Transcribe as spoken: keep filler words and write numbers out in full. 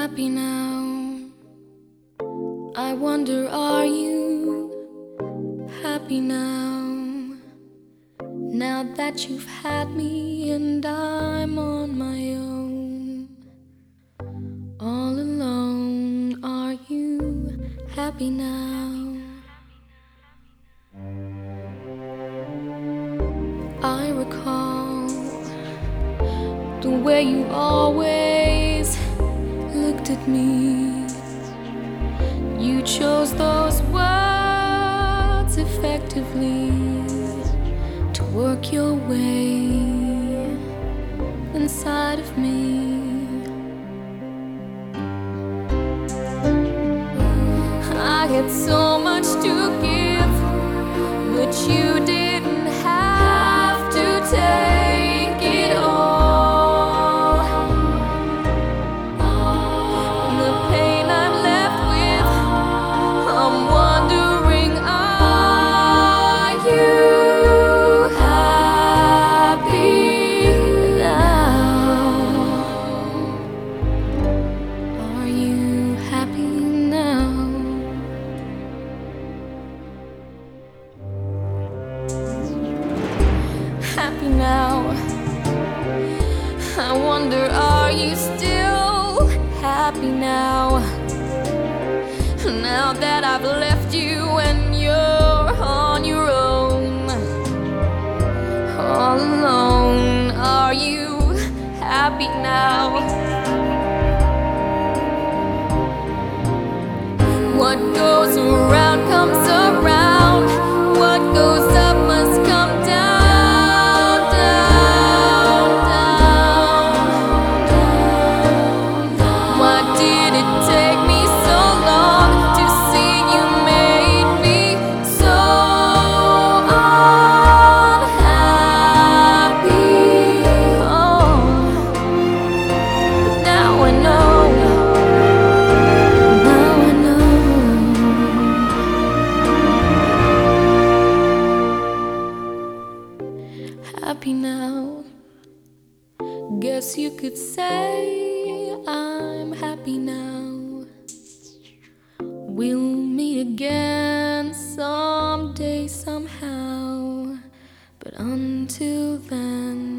happy now? I wonder, are you happy now? Now that you've had me and I'm on my own, all alone, are you happy now? I recall the way you always looked at me. You chose those words effectively to work your way inside of me. I had so much to give, but you didn't have to take it all. The pain I'm left with, I'm wondering, are you happy now? Are you happy now? Happy now? I wonder, are you still happy now? Now that I've left you and you're on your own, all alone, are you happy now? What goes around comes around. What goes up must come down, down, down. Why did it take me so long to see you made me so unhappy? Oh, now I know. Now I know. Happy now? Guess you could say I'm happy now. We'll meet again someday, somehow. But until then,